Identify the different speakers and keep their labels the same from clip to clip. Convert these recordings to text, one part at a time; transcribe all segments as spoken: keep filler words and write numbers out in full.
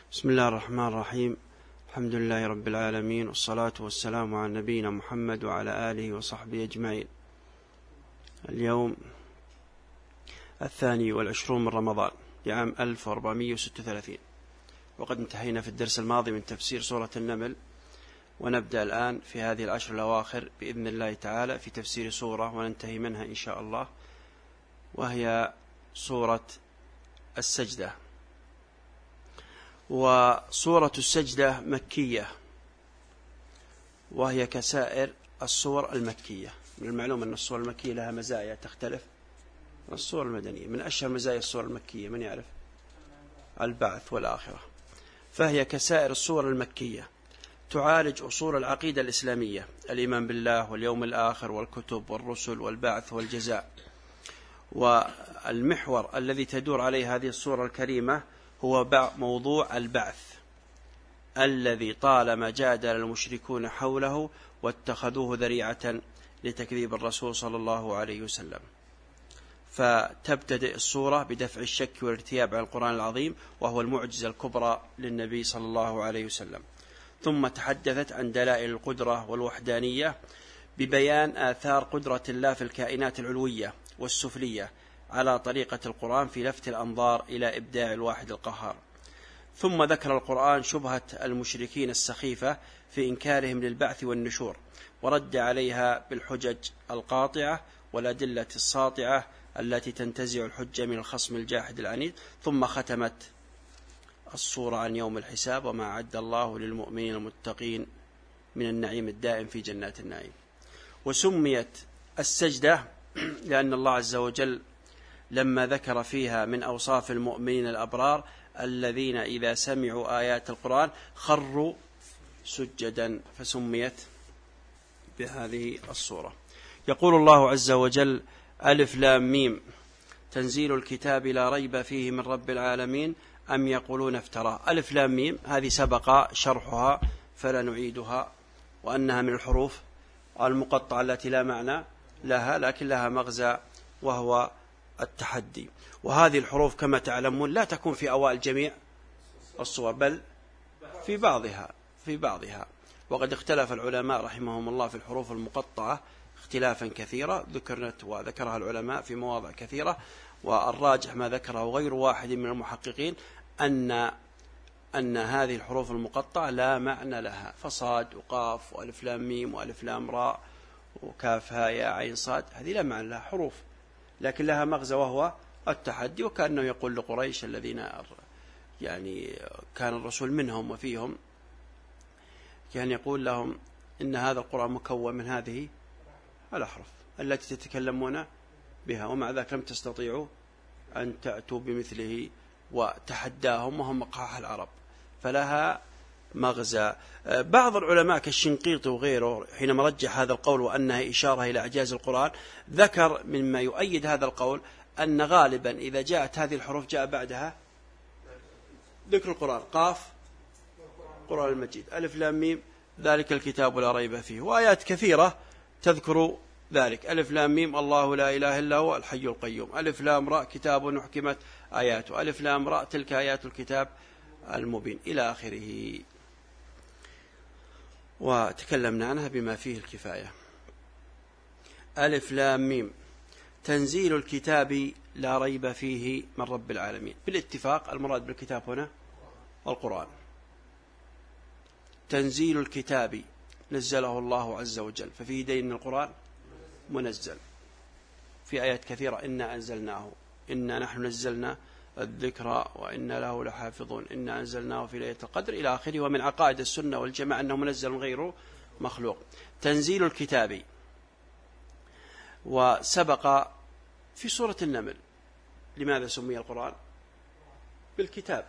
Speaker 1: بسم الله الرحمن الرحيم. الحمد لله رب العالمين، والصلاة والسلام على نبينا محمد وعلى آله وصحبه أجمعين. اليوم الثاني والعشرون من رمضان لعام ألف وأربعمائة وستة وثلاثين، وقد انتهينا في الدرس الماضي من تفسير سورة النمل، ونبدأ الآن في هذه العشر الأواخر بإذن الله تعالى في تفسير سورة وننتهي منها إن شاء الله، وهي سورة السجدة. وسورة السجدة مكية، وهي كسائر السور المكية. من المعلوم أن السور المكية لها مزايا تختلف عن السور المدنية. من أشهر مزايا السور المكية من يعرف؟ البعث والآخرة. فهي كسائر السور المكية، تعالج أصول العقيدة الإسلامية: الإيمان بالله واليوم الآخر والكتب والرسل والبعث والجزاء. والمحور الذي تدور عليه هذه السورة الكريمة هو موضوع البعث، الذي طالما جادل المشركون حوله واتخذوه ذريعة لتكذيب الرسول صلى الله عليه وسلم. فتبتدئ السورة بدفع الشك والارتياب عن القرآن العظيم، وهو المعجزة الكبرى للنبي صلى الله عليه وسلم. ثم تحدثت عن دلائل القدرة والوحدانية ببيان آثار قدرة الله في الكائنات العلوية والسفلية على طريقة القرآن في لفت الأنظار إلى إبداع الواحد القهار. ثم ذكر القرآن شبهة المشركين السخيفة في إنكارهم للبعث والنشور، ورد عليها بالحجج القاطعة والأدلة الساطعة التي تنتزع الحجة من الخصم الجاحد العنيد. ثم ختمت السورة عن يوم الحساب: وما أعد الله للمؤمنين المتقين من النعيم الدائم في جنات النعيم. وسميت السجدة لأن الله عز وجل لما ذكر فيها من أوصاف المؤمنين الأبرار الذين إذا سمعوا آيات القرآن خروا سجدا، فسميت بهذه الصورة. يقول الله عز وجل: ألف لام ميم، تنزيل الكتاب لا ريب فيه من رب العالمين أم يقولون افتراه. ألف لام ميم هذه سبق شرحها فلا نعيدها، وأنها من الحروف المقطعة التي لا معنى لها لكن لها مغزى وهو التحدي. وهذه الحروف كما تعلمون لا تكون في أوائل جميع الصور، بل في بعضها في بعضها وقد اختلف العلماء رحمهم الله في الحروف المقطعة اختلافا كثيرا، ذكرت وذكرها العلماء في مواضع كثيرة. والراجح ما ذكره غير واحد من المحققين أن أن هذه الحروف المقطعة لا معنى لها، فصاد وقاف وألف لام ميم وألف لام راء وكاف هاء ياء عين صاد، هذه لا معنى لها، حروف لكن لها مغزى وهو التحدي. وكأنه يقول لقريش الذين يعني كان الرسول منهم وفيهم، كان يقول لهم إن هذا القرآن مكون من هذه الأحرف التي تتكلمون بها، ومع ذلك لم تستطيعوا أن تأتوا بمثله، وتحداهم وهم مقاح العرب، فلها مغزى. بعض العلماء كالشنقيطي وغيره حينما رجح هذا القول وأنها إشارة إلى إعجاز القرآن، ذكر مما يؤيد هذا القول أن غالبا إذا جاءت هذه الحروف جاء بعدها ذكر القرآن: قاف قرآن المجيد، ألف لام ميم ذلك الكتاب لا ريب فيه، وآيات كثيرة تذكر ذلك: ألف لام ميم الله لا إله إلا هو الحي القيوم، ألف لام راء كتاب أحكمت آياته، ألف لام راء تلك آيات الكتاب المبين، إلى آخره. وتكلمنا عنها بما فيه الكفاية. ألف لام ميم، تنزيل الكتاب لا ريب فيه من رب العالمين. بالاتفاق المراد بالكتاب هنا القرآن. تنزيل الكتاب نزله الله عز وجل، ففيه دين من القرآن منزل في آيات كثيرة: إنا أنزلناه، إنا نحن نزلنا الذكرى وإنا له لحافظون، إنا أنزلناه في ليلة القدر، إلى آخره. ومن عقائد السنة والجماعة أنه منزل غير مخلوق. تنزيل الكتاب، وسبق في سورة النمل لماذا سمي القرآن بالكتاب،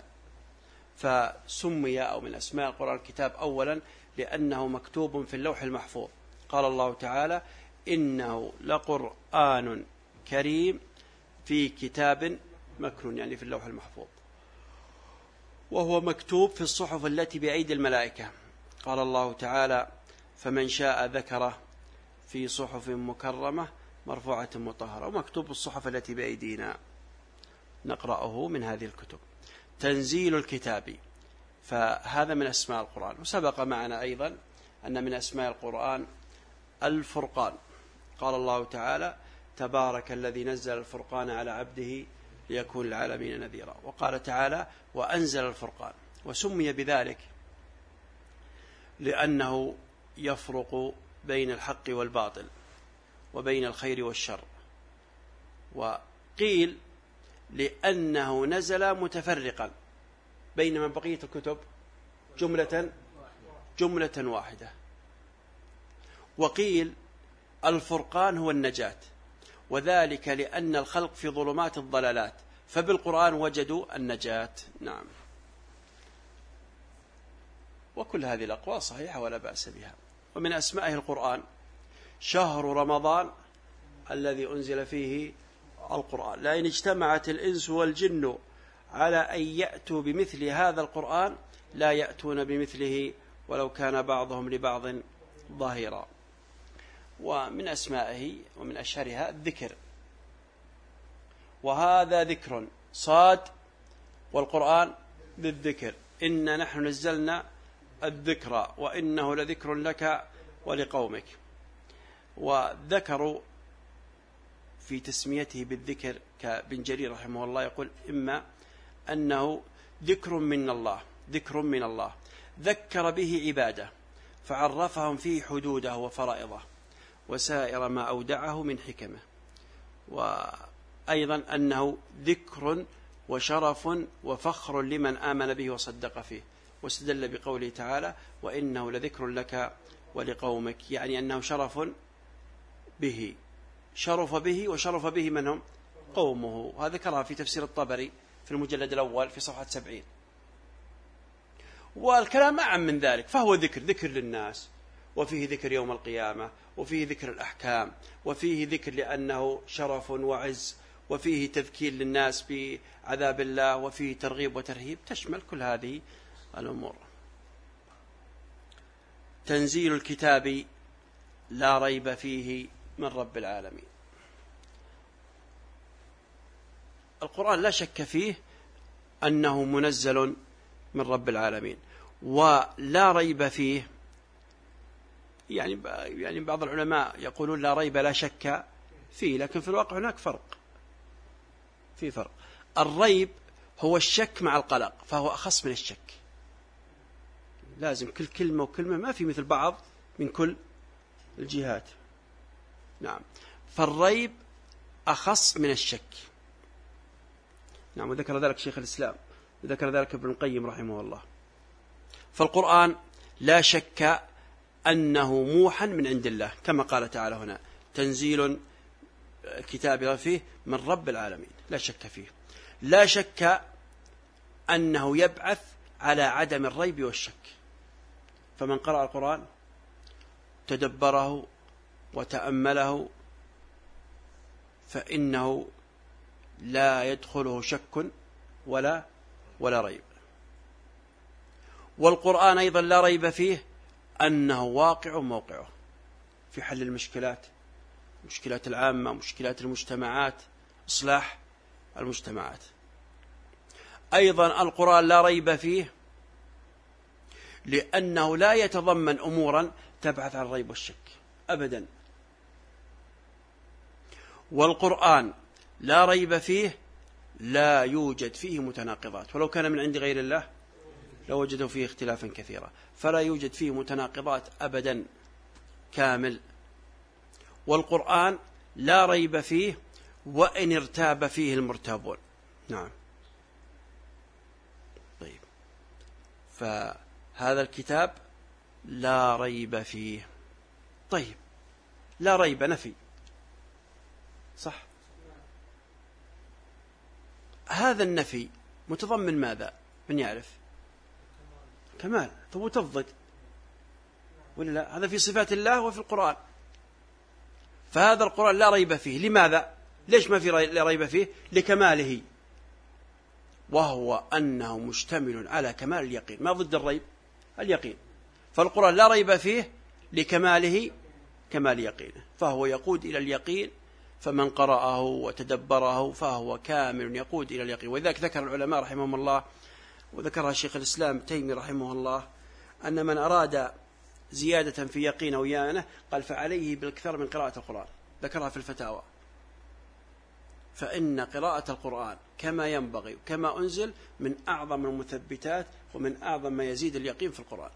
Speaker 1: فسمي أو من أسماء القرآن الكتاب أولا لأنه مكتوب في اللوح المحفوظ. قال الله تعالى: إنه لقرآن كريم في كتاب مكنون، يعني في اللوح المحفوظ، وهو مكتوب في الصحف التي بأيدي الملائكة. قال الله تعالى: فمن شاء ذكره في صحف مكرمة مرفوعة مطهرة، ومكتوب الصحف التي بأيدينا نقرأه من هذه الكتب. تنزيل الكتاب فهذا من أسماء القرآن. وسبق معنا أيضا أن من أسماء القرآن الفرقان. قال الله تعالى: تبارك الذي نزل الفرقان على عبده ليكون العالمين نذيرا. وقال تعالى: وأنزل الفرقان. وسمي بذلك لأنه يفرق بين الحق والباطل وبين الخير والشر. وقيل لأنه نزل متفرقا، بينما بقية الكتب جملة جملة واحدة. وقيل الفرقان هو النجاة، وذلك لأن الخلق في ظلمات الضلالات، فبالقرآن وجدوا النجاة. نعم. وكل هذه الأقوال صحيحة ولا بأس بها. ومن أسمائه القرآن شهر رمضان الذي أنزل فيه القرآن. لئن اجتمعت الإنس والجن على أن يأتوا بمثل هذا القرآن لا يأتون بمثله ولو كان بعضهم لبعض ظهيرا. ومن أسمائه ومن أشهرها الذكر، وهذا ذكر صاد والقرآن بالذكر، إنا نحن نزلنا الذكر وإنه لذكر لك ولقومك. وذكروا في تسميته بالذكر كابن جرير رحمه الله يقول: إما أنه ذكر من الله ذكر من الله ذكر به عباده فعرفهم فيه حدوده وفرائضه وسائر ما أودعه من حكمه. وأيضا أنه ذكر وشرف وفخر لمن آمن به وصدق فيه. واستدل بقوله تعالى: وإنه لذكر لك ولقومك، يعني أنه شرف به، شرف به وشرف به من هم؟ قومه. وهذا ذكرها في تفسير الطبري في المجلد الأول في صفحة سبعين. والكلام أعم من ذلك، فهو ذكر ذكر للناس، وفيه ذكر يوم القيامة، وفيه ذكر الأحكام، وفيه ذكر لأنه شرف وعز، وفيه تذكير للناس بعذاب الله، وفيه ترغيب وترهيب، تشمل كل هذه الأمور. تنزيل الكتاب لا ريب فيه من رب العالمين. القرآن لا شك فيه أنه منزل من رب العالمين، ولا ريب فيه يعني يعني بعض العلماء يقولون لا ريب لا شك فيه، لكن في الواقع هناك فرق، في فرق. الريب هو الشك مع القلق، فهو أخص من الشك. لازم كل كلمة وكلمة ما في مثل بعض من كل الجهات. نعم. فالريب أخص من الشك. نعم. وذكر ذلك شيخ الإسلام، وذكر ذلك ابن القيم رحمه الله. فالقرآن لا شك أنه موحى من عند الله، كما قال تعالى هنا: تنزيل الكتاب فيه من رب العالمين، لا شك فيه. لا شك أنه يبعث على عدم الريب والشك. فمن قرأ القرآن تدبره وتأمله فإنه لا يدخله شك ولا ولا ريب. والقرآن أيضا لا ريب فيه أنه واقع موقعه في حل المشكلات، مشكلات العامة، مشكلات المجتمعات، إصلاح المجتمعات. أيضا القرآن لا ريب فيه لأنه لا يتضمن أمورا تبعث عن الريب والشك أبدا. والقرآن لا ريب فيه لا يوجد فيه متناقضات، ولو كان من عند غير الله لوجدوا فيه اختلافا كثيرا، فلا يوجد فيه متناقضات أبدا، كامل. والقرآن لا ريب فيه وإن ارتاب فيه المرتابون. نعم. طيب، فهذا الكتاب لا ريب فيه. طيب، لا ريب نفي، صح؟ هذا النفي متضمن ماذا؟ من يعرف؟ كمال، ثبوت الضد، ولا لا؟ هذا في صفات الله وفي القرآن. فهذا القرآن لا ريب فيه. لماذا؟ ليش ما في لا ريب فيه؟ لكماله، وهو أنه مشتمل على كمال اليقين. ما ضد الريب؟ اليقين. فالقرآن لا ريب فيه لكماله، كمال يقينه، فهو يقود إلى اليقين. فمن قرأه وتدبره فهو كامل يقود إلى اليقين. ولذلك ذكر العلماء رحمهم الله وذكرها شيخ الإسلام تيمي رحمه الله، أن من أراد زيادة في يقين أو يانة قال فعليه بالكثر من قراءة القرآن، ذكرها في الفتاوى، فإن قراءة القرآن كما ينبغي وكما أنزل من أعظم المثبتات ومن أعظم ما يزيد اليقين في القرآن،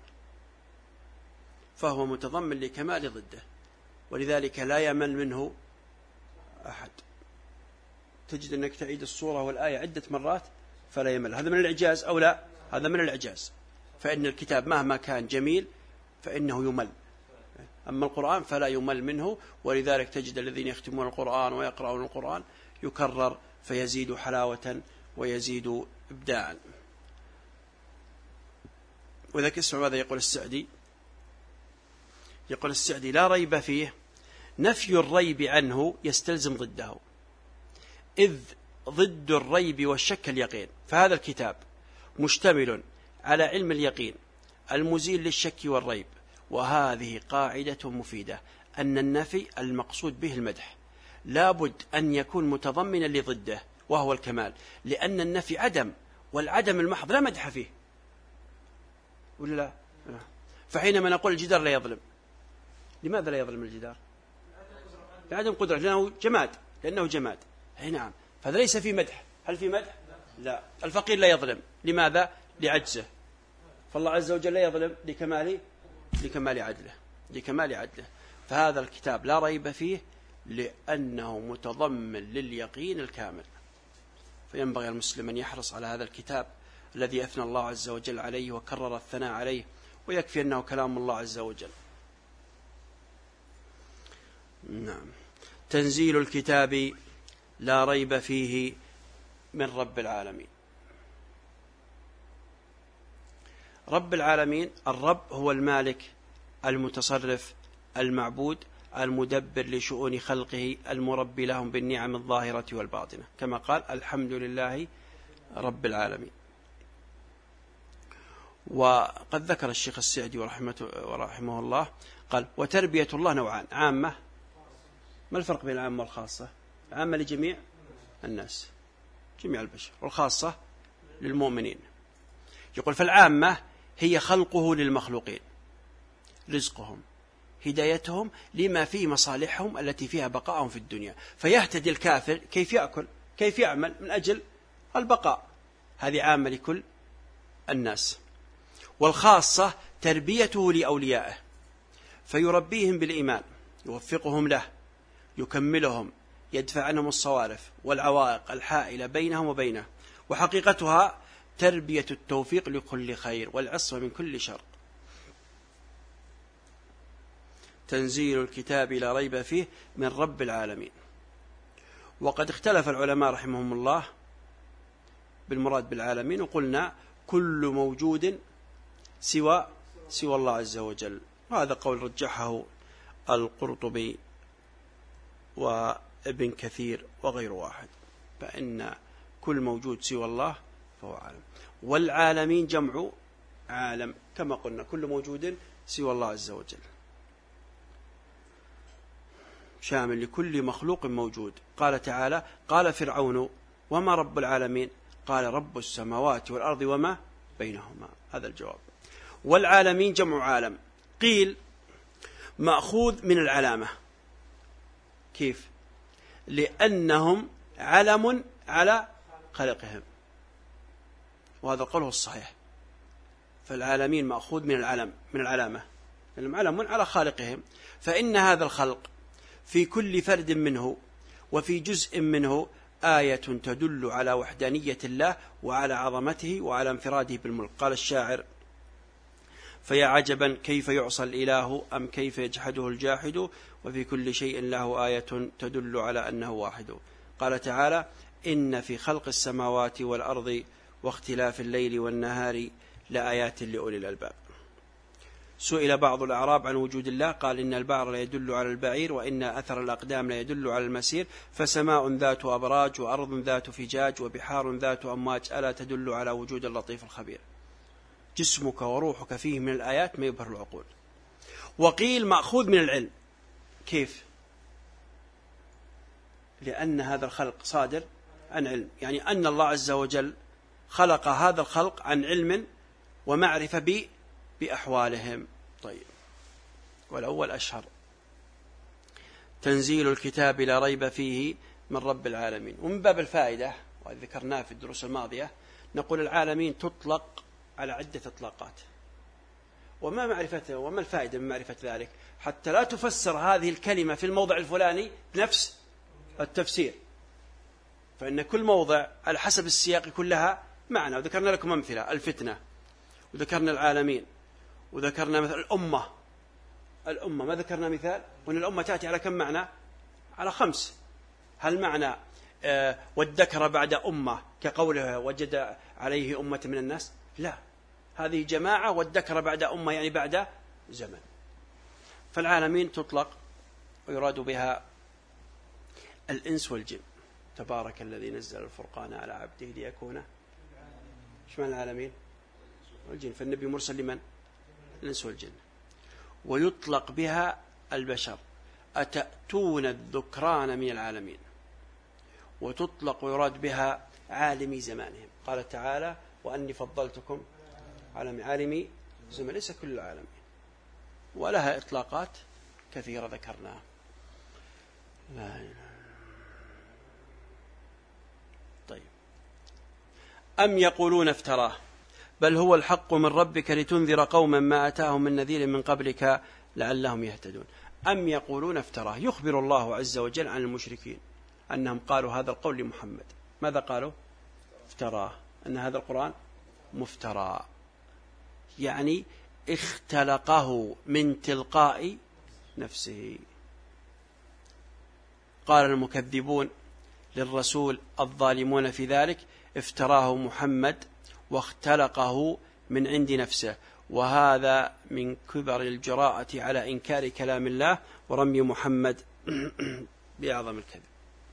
Speaker 1: فهو متضمن لكمال ضده، ولذلك لا يمل منه أحد. تجد أنك تعيد الصورة والآية عدة مرات فلا يمل. هذا من الإعجاز أو لا؟ هذا من الإعجاز، فإن الكتاب مهما كان جميل فإنه يمل، أما القرآن فلا يمل منه، ولذلك تجد الذين يختمون القرآن ويقرؤون القرآن يكرر فيزيد حلاوة ويزيد إبداعا. وذلك اسمع ماذا يقول السعدي. يقول السعدي: لا ريب فيه، نفي الريب عنه يستلزم ضده، إذ ضد الريب والشك اليقين، فهذا الكتاب مشتمل على علم اليقين المزيل للشك والريب. وهذه قاعدة مفيدة، أن النفي المقصود به المدح لا بد أن يكون متضمنا لضده وهو الكمال، لأن النفي عدم، والعدم المحض لا مدح فيه، ولا لا؟ فحينما نقول الجدار لا يظلم، لماذا لا يظلم الجدار؟ لعدم قدرة، لأنه جماد، لأنه جماد. أي نعم، فهذا ليس في مدح. هل في مدح؟ لا. الفقير لا يظلم، لماذا؟ لعجزه. فالله عز وجل لا يظلم لكمال لكمال عدله لكمال عدله فهذا الكتاب لا ريب فيه، لأنه متضمن لليقين الكامل. فينبغي المسلم أن يحرص على هذا الكتاب الذي أثنى الله عز وجل عليه وكرر الثناء عليه، ويكفي أنه كلام الله عز وجل. نعم. تنزيل الكتاب لا ريب فيه من رب العالمين. رب العالمين، الرب هو المالك المتصرف المعبود المدبر لشؤون خلقه المربي لهم بالنعم الظاهرة والباطنة، كما قال: الحمد لله رب العالمين. وقد ذكر الشيخ السعدي ورحمه, ورحمه الله قال: وتربية الله نوعان: عامة. ما الفرق بين العامة والخاصة؟ عامة لجميع الناس، جميع البشر، والخاصة للمؤمنين. يقول: فالعامة هي خلقه للمخلوقين، رزقهم، هدايتهم لما فيه مصالحهم التي فيها بقاءهم في الدنيا، فيهتدي الكافر كيف يأكل، كيف يعمل من أجل البقاء، هذه عامة لكل الناس. والخاصة تربيته لأوليائه، فيربيهم بالإيمان، يوفقهم له، يكملهم، يدفع عنهم الصوارف والعوائق الحائلة بينهم وبينه، وحقيقتها تربية التوفيق لكل خير والعصمة من كل شر. تنزيل الكتاب لا ريب فيه من رب العالمين. وقد اختلف العلماء رحمهم الله بالمراد بالعالمين، وقلنا كل موجود سوى سوى الله عز وجل، وهذا قول رجحه القرطبي وابن كثير وغير واحد، فإن كل موجود سوى الله فهو عالم. والعالمين جمع عالم، كما قلنا كل موجود سوى الله عز وجل، شامل لكل مخلوق موجود. قال تعالى: قال فرعون وما رب العالمين؟ قال: رب السماوات والأرض وما بينهما. هذا الجواب. والعالمين جمع عالم، قيل مأخوذ من العلامة. كيف؟ لأنهم علم على خلقهم، وهذا القول هو الصحيح. فالعالمين مأخوذ من العلم، من العلامة، لأنهم علم على خالقهم. فإن هذا الخلق في كل فرد منه وفي جزء منه آية تدل على وحدانية الله وعلى عظمته وعلى انفراده بالملك. قال الشاعر: فيا عجبا كيف يعصى الإله أم كيف يجحده الجاحد، وفي كل شيء له آية تدل على أنه واحد. قال تعالى: إن في خلق السماوات والأرض واختلاف الليل والنهار لآيات لأولي الألباب. سئل بعض الأعراب عن وجود الله، قال: إن البعر لا يدل على البعير، وإن أثر الأقدام لا يدل على المسير، فسماء ذات أبراج وأرض ذات فجاج وبحار ذات أمواج ألا تدل على وجود اللطيف الخبير. جسمك وروحك فيه من الآيات ما يبهر العقول. وقيل مأخوذ من العلم. كيف؟ لأن هذا الخلق صادر عن علم، يعني أن الله عز وجل خلق هذا الخلق عن علم ومعرفة ب بأحوالهم. طيب، والأول أشهر، تنزيل الكتاب لا ريب فيه من رب العالمين. ومن باب الفائدة، وذكرناه في الدروس الماضية، نقول العالمين تطلق على عدة إطلاقات. وما معرفته وما الفائدة من معرفة ذلك؟ حتى لا تفسر هذه الكلمة في الموضع الفلاني نفس التفسير، فإن كل موضع على حسب السياق كلها معنى. وذكرنا لكم أمثلة: الفتنة، وذكرنا العالمين، وذكرنا مثل الأمة. الأمة ما ذكرنا مثال؟ وأن الأمة تأتي على كم معنى؟ على خمس. هل معنى آه وادكر بعد أمة كقوله وجد عليه أمة من الناس؟ لا، هذه جماعة، وادكر بعد أمة يعني بعد زمن. فالعالمين تطلق ويراد بها الإنس والجن. تبارك الذي نزل الفرقان على عبده ليكون. ايش معنى العالمين؟ والجن. فالنبي مرسل لمن؟ الإنس والجن. ويطلق بها البشر: أتأتون الذكران من العالمين. وتطلق ويراد بها عالمي زمانهم. قال تعالى: وأني فضلتكم على عالمي زمان. ليس كل العالمين، ولها إطلاقات كثيرة ذكرناها. لا إله. طيب، أم يقولون افتراه بل هو الحق من ربك لتنذر قوما ما أتاهم من نذير من قبلك لعلهم يهتدون. أم يقولون افتراه، يخبر الله عز وجل عن المشركين أنهم قالوا هذا القول لمحمد. ماذا قالوا؟ افتراه، أن هذا القرآن مفترى، يعني اختلقه من تلقاء نفسه. قال المكذبون للرسول الظالمون في ذلك: افتراه محمد واختلقه من عند نفسه. وهذا من كبر الجراءة على إنكار كلام الله ورمي محمد بأعظم الكذب.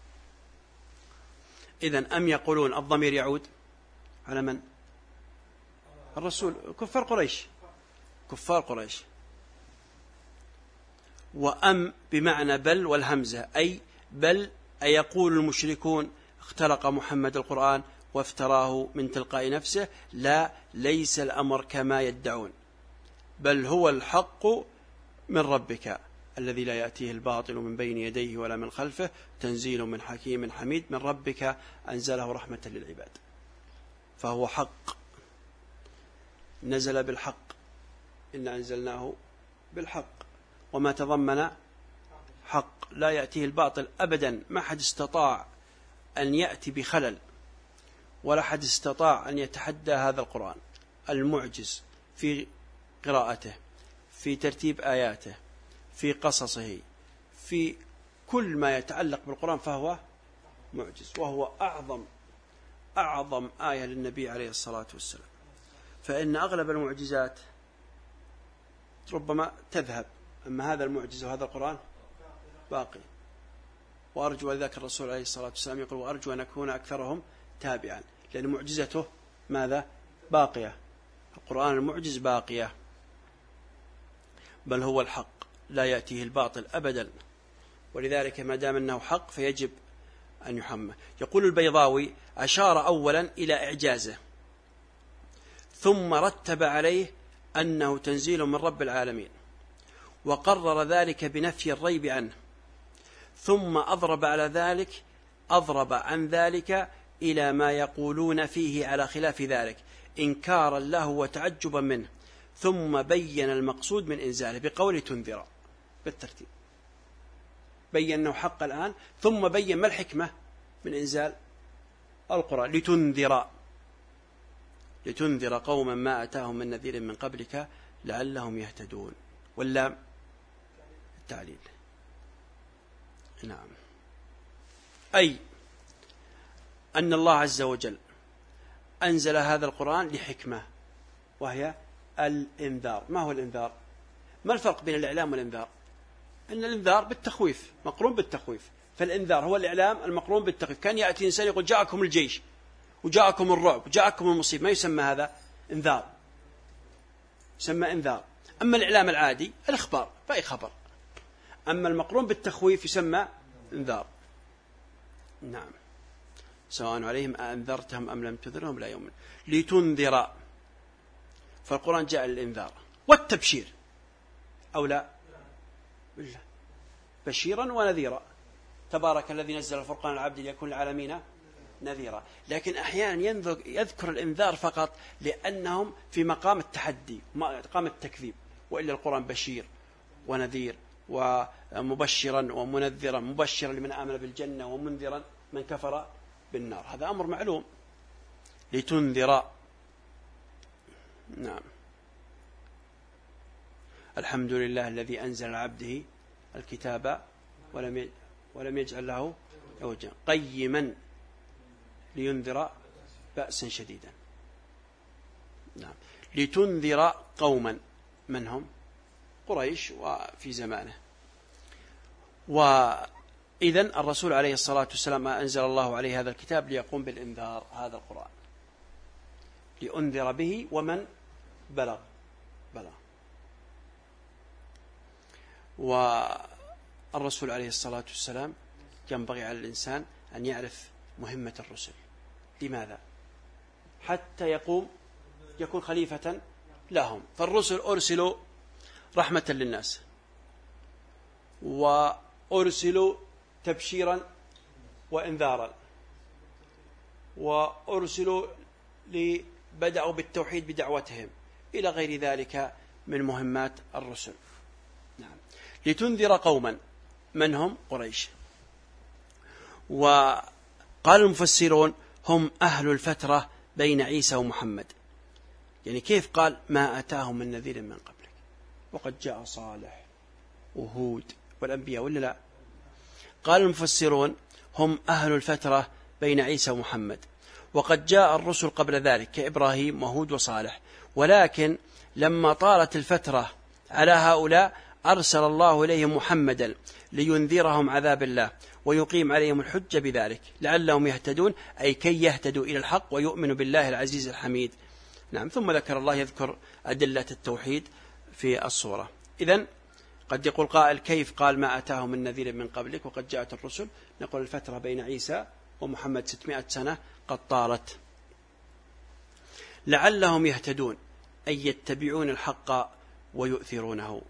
Speaker 1: إذن أم يقولون، الضمير يعود على من؟ الرسول، كفار قريش، كفار قريش. وأم بمعنى بل والهمزة، أي بل أيقول المشركون اختلق محمد القرآن وافتراه من تلقاء نفسه؟ لا، ليس الأمر كما يدعون، بل هو الحق من ربك الذي لا يأتيه الباطل من بين يديه ولا من خلفه، تنزيل من حكيم حميد، من ربك أنزله رحمة للعباد. فهو حق، نزل بالحق، إن أنزلناه بالحق، وما تضمن حق، لا يأتيه الباطل أبدا. ما حد استطاع أن يأتي بخلل، ولا حد استطاع أن يتحدى هذا القرآن المعجز في قراءته، في ترتيب آياته، في قصصه، في كل ما يتعلق بالقرآن، فهو معجز. وهو أعظم أعظم آية للنبي عليه الصلاة والسلام. فإن أغلب المعجزات ربما تذهب، أما هذا المعجز وهذا القرآن باقي. وأرجو ذاك الرسول عليه الصلاة والسلام يقول: وأرجو أن أكون أكثرهم تابعا، لأن معجزته ماذا؟ باقية. القرآن المعجز باقية. بل هو الحق لا يأتيه الباطل أبدا، ولذلك ما دام أنه حق فيجب أن يحمى. يقول البيضاوي: أشار أولا إلى إعجازه، ثم رتب عليه أنه تنزيل من رب العالمين، وقرر ذلك بنفي الريب عنه، ثم أضرب على ذلك أضرب عن ذلك إلى ما يقولون فيه على خلاف ذلك إنكارا له وتعجبا منه، ثم بين المقصود من إنزاله بقول تنذر. بالترتيب بين أنه حق الآن، ثم بين ما الحكمة من إنزال القرآن: لتنذر لتنذر قوما ما أتاهم من نذير من قبلك لعلهم يهتدون. واللام التعليل. نعم، أي أن الله عز وجل أنزل هذا القرآن لحكمة، وهي الإنذار. ما هو الإنذار؟ ما الفرق بين الإعلام والإنذار؟ أن الإنذار بالتخويف، مقرون بالتخويف، فالإنذار هو الإعلام المقرون بالتخويف. كان يأتي إنسان يقول: جاءكم الجيش وجاءكم الرعب وجاءكم المصيبة، ما يسمى هذا إنذار، يسمى إنذار. أما الإعلام العادي الإخبار، فأي خبر. أما المقرون بالتخويف يسمى إنذار. نعم. سواء عليهم أأنذرتهم أم لم تنذرهم لا يؤمنون. لتنذر، فالقرآن جاء للإنذار والتبشير أو لا؟ بالله بشيرا ونذيرا. تبارك الذي نزل الفرقان على عبده ليكون للعالمين نذيرا. لكن أحيانا يذكر الإنذار فقط لأنهم في مقام التحدي، مقام التكذيب، وإلا القرآن بشير ونذير ومبشرا ومنذرا، مبشرا لمن آمن بالجنة ومنذرا من كفر بالنار. هذا أمر معلوم. لتنذر. نعم. الحمد لله الذي أنزل على عبده الكتاب ولم ولم يجعل له عوجا قيما لينذر بأسا شديدا. نعم. لتنذر قوما، من هم؟ قريش وفي زمانه. وإذن الرسول عليه الصلاة والسلام أنزل الله عليه هذا الكتاب ليقوم بالإنذار، هذا القرآن لأنذر به ومن بلغ بلغ. والرسول عليه الصلاة والسلام ينبغي على الإنسان أن يعرف مهمة الرسل. لماذا؟ حتى يقوم يكون خليفة لهم. فالرسل أرسلوا رحمة للناس، وأرسلوا تبشيرا وإنذارا، وأرسلوا لبدأوا بالتوحيد بدعوتهم إلى غير ذلك من مهمات الرسل. نعم. لتنذر قوما، من هم؟ قريش. وقال المفسرون هم أهل الفترة بين عيسى ومحمد. يعني كيف قال ما أتاهم من نذير من قبلك وقد جاء صالح وهود والأنبياء، ولا لا؟ قال المفسرون هم أهل الفترة بين عيسى ومحمد، وقد جاء الرسل قبل ذلك كإبراهيم وهود وصالح، ولكن لما طالت الفترة على هؤلاء أرسل الله إليهم محمدا لينذرهم عذاب الله ويقيم عليهم الحجة بذلك لعلهم يهتدون، أي كي يهتدوا إلى الحق ويؤمنوا بالله العزيز الحميد. نعم. ثم ذكر الله يذكر أدلة التوحيد في الصورة. إذن قد يقول قائل كيف قال ما أتاهم من نذير من قبلك وقد جاءت الرسل؟ نقول الفترة بين عيسى ومحمد ستمائة سنة قد طالت. لعلهم يهتدون أي يتبعون الحق ويؤثرونه.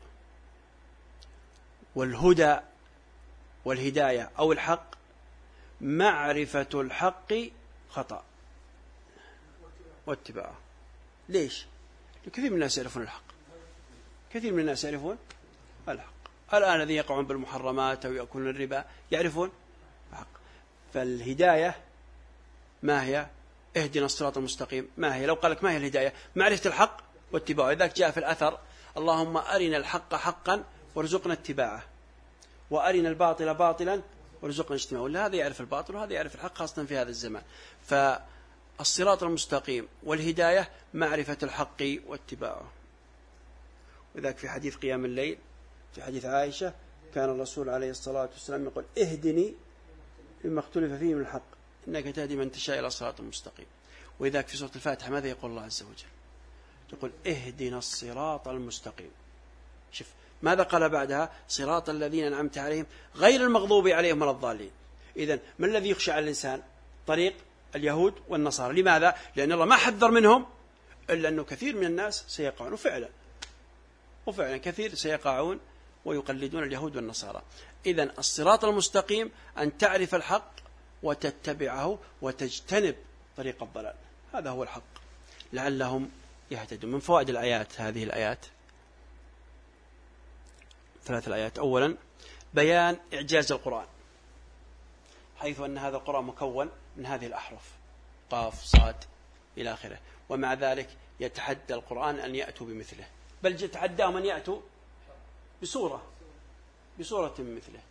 Speaker 1: والهدى والهداية أو الحق معرفة الحق خطأ واتباعه. ليش؟ كثير من الناس يعرفون الحق، كثير من الناس يعرفون الحق. الآن الذين يقعون بالمحرمات أو يأكلون الربا يعرفون الحق. فالهداية ما هي؟ اهدنا الصراط المستقيم. ما هي؟ لو قال لك ما هي الهداية؟ معرفة الحق واتباعه. لذلك جاء في الأثر اللهم أرنا الحق حقا وارزقنا اتباعه، وأرنا الباطل باطلا وارزقنا اجتنابه. ولا هذا يعرف الباطل وهذا يعرف الحق، خاصة في هذا الزمان. فالصراط المستقيم والهداية معرفة الحق واتباعه. وذلك في حديث قيام الليل في حديث عائشة كان الرسول عليه الصلاة والسلام يقول اهدني لما اختلف فيه من الحق إنك تهدي من تشاء إلى الصراط المستقيم. وذلك في سورة الفاتحة ماذا يقول الله عز وجل؟ يقول اهدنا الصراط المستقيم. شوف ماذا قال بعدها؟ صراط الذين أنعمت عليهم غير المغضوب عليهم ولا الضالين. إذن ما الذي يخشى على الإنسان؟ طريق اليهود والنصارى. لماذا؟ لأن الله ما حذر منهم إلا أنه كثير من الناس سيقعون، وفعلا وفعلا كثير سيقعون ويقلدون اليهود والنصارى. إذن الصراط المستقيم أن تعرف الحق وتتبعه وتجتنب طريق الضلال، هذا هو الحق لعلهم يهتدون. من فوائد الآيات، هذه الآيات ثلاث الآيات. أولا بيان إعجاز القرآن، حيث أن هذا القرآن مكون من هذه الأحرف قاف صاد إلى آخره، ومع ذلك يتحدى القرآن أن يأتوا بمثله، بل يتحداهم أن يأتوا بصورة بصورة من مثله.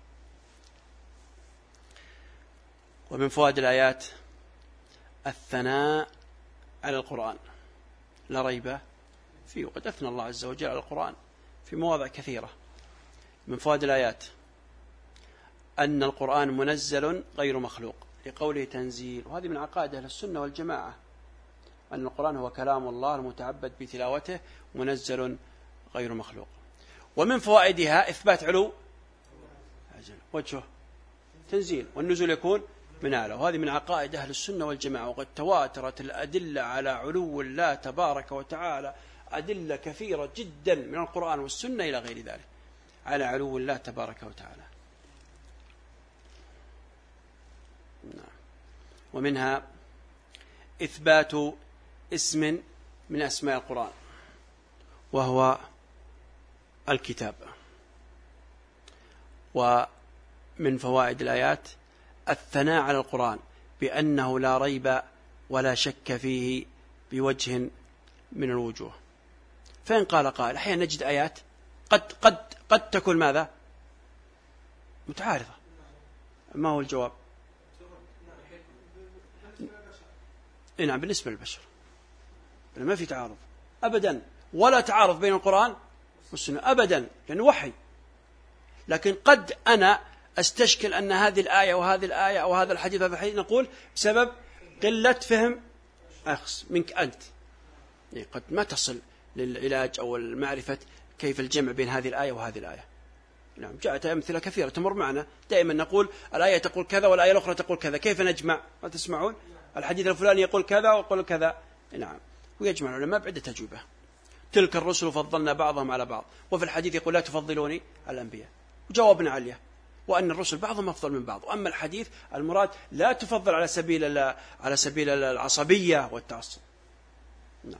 Speaker 1: ومن فوائد الآيات الثناء على القرآن لا ريب فيه، وقد أثنى الله عز وجل على القرآن في مواضع كثيرة. من فوائد الآيات أن القرآن منزل غير مخلوق لقوله تنزيل، وهذه من عقائد أهل السنة والجماعة أن القرآن هو كلام الله المتعبد بتلاوته منزل غير مخلوق. ومن فوائدها إثبات علو وجهه تنزيل، والنزول يكون من أعلى. وهذه من عقائد أهل السنة والجماعة، وقد تواترت الأدلة على علو الله تبارك وتعالى، أدلة كثيرة جدا من القرآن والسنة إلى غير ذلك على علو الله تبارك وتعالى. ومنها إثبات اسم من أسماء القرآن وهو الكتاب. ومن فوائد الآيات الثناء على القرآن بأنه لا ريب ولا شك فيه بوجه من الوجوه. فإن قال قائل أحيانا نجد آيات قد قد قد تكون ماذا متعارضة، ما هو الجواب؟ نعم بالنسبة للبشر ما في تعارض أبدا، ولا تعارض بين القرآن والسنة أبدا لأنه وحي. لكن قد أنا أستشكل أن هذه الآية وهذه الآية أو هذا الحديث هذا الحديث نقول بسبب قلة فهم أخص منك أنت، يعني قد ما تصل للعلاج أو المعرفة كيف الجمع بين هذه الآية وهذه الآية. نعم جاءت أمثلة كثيرة تمر معنا، دائما نقول الآية تقول كذا والآية الأخرى تقول كذا، كيف نجمع؟ ما تسمعون الحديث الفلاني يقول كذا ويقول كذا. نعم ويجمع العلماء بعدة أجوبة. تلك الرسل فضلنا بعضهم على بعض، وفي الحديث يقول لا تفضلوني الأنبياء، وجوابنا عليه وأن الرسل بعضهم أفضل من بعض. وأما الحديث المراد لا تفضل على سبيل على سبيل العصبية والتعصب. نعم.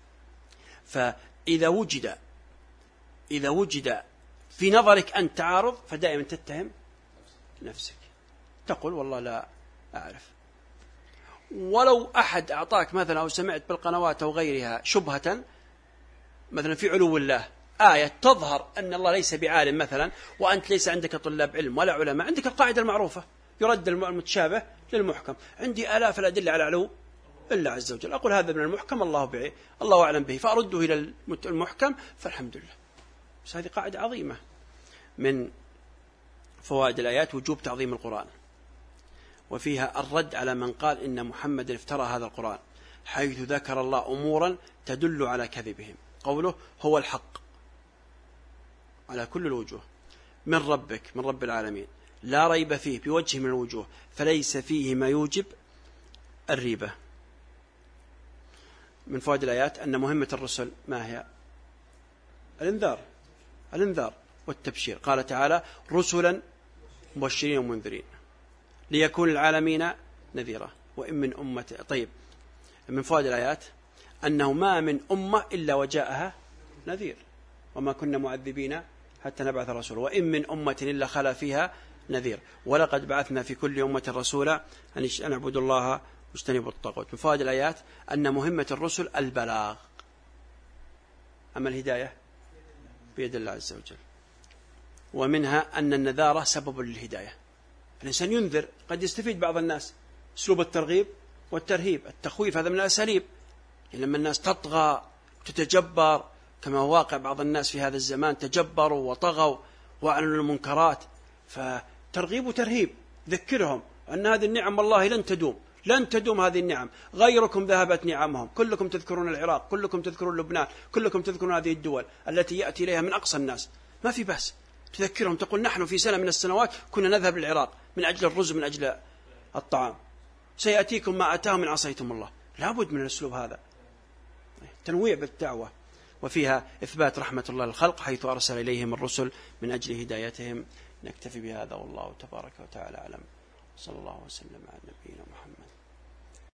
Speaker 1: فإذا وجد إذا وجد في نظرك أن تعارض فدائما تتهم نفسك، تقول والله لا أعرف. ولو أحد أعطاك مثلا أو سمعت بالقنوات أو غيرها شبهة مثلا في علو الله، آية تظهر أن الله ليس بعالم مثلا، وأنت ليس عندك طلاب علم ولا علماء، عندك القاعدة المعروفة يرد المتشابه للمحكم. عندي آلاف الأدلة على علو الله عز وجل، أقول هذا من المحكم الله به الله أعلم به فأرده إلى المحكم فالحمد لله. بس هذه قاعدة عظيمة. من فوائد الآيات وجوب تعظيم القرآن، وفيها الرد على من قال إن محمد افترى هذا القرآن، حيث ذكر الله أمورا تدل على كذبهم. قوله هو الحق على كل الوجوه من ربك من رب العالمين لا ريب فيه بوجه من الوجوه، فليس فيه ما يوجب الريبة. من فوائد الآيات أن مهمة الرسل ما هي؟ الإنذار الإنذار والتبشير. قال تعالى رسلا مبشرين ومنذرين ليكون العالمين نذيرا وإن من أمة. طيب من فوائد الآيات أنه ما من أمة إلا وجاءها نذير، وما كنا معذبين حتى نبعث رسولا، وإن من أمة إلا خلا فيها نذير، ولقد بعثنا في كل أمة رسولا أن اعبدوا الله واجتنبوا الطاغوت. من فوائد الآيات أن مهمة الرسل البلاغ، أما الهداية بيد الله عز وجل. ومنها أن النذارة سبب للهداية، الإنسان ينذر قد يستفيد بعض الناس أسلوب الترغيب والترهيب. التخويف هذا من الأساليب، لما الناس تطغى تتجبر كما واقع بعض الناس في هذا الزمان تجبروا وطغوا وأعلنوا المنكرات، فترغيب وترهيب ذكرهم أن هذه النعم والله لن تدوم لن تدوم هذه النعم، غيركم ذهبت نعمهم، كلكم تذكرون العراق، كلكم تذكرون لبنان، كلكم تذكرون هذه الدول التي يأتي إليها من أقصى الناس، ما في بس تذكرهم تقول نحن في سنة من السنوات كنا نذهب للعراق من أجل الرز من أجل الطعام، سيأتيكم ما أتاهم من عصيتم الله. لابد من الأسلوب هذا، تنويع بالدعوة. وفيها إثبات رحمة الله للخلق حيث أرسل إليهم الرسل من أجل هدايتهم. نكتفي بهذا والله تبارك وتعالى أعلم، صلى الله وسلم على نبينا محمد.